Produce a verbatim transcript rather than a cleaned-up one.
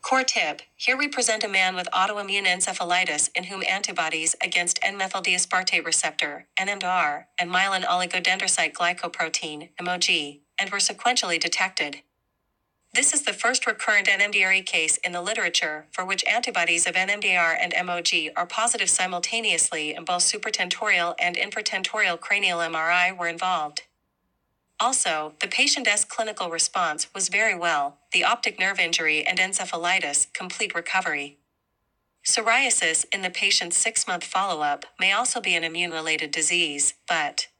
Core tip: here we present a man with autoimmune encephalitis in whom antibodies against N-methyldiaspartate receptor, N M D R, and myelin oligodendrocyte glycoprotein, M O G, and were sequentially detected. This is the first recurrent N M D R E case in the literature for which antibodies of N M D R and M O G are positive simultaneously and both supratentorial and infratentorial cranial M R I were involved. Also, the patient's clinical response was very well, the optic nerve injury and encephalitis, complete recovery. Psoriasis in the patient's six-month follow-up may also be an immune-related disease, but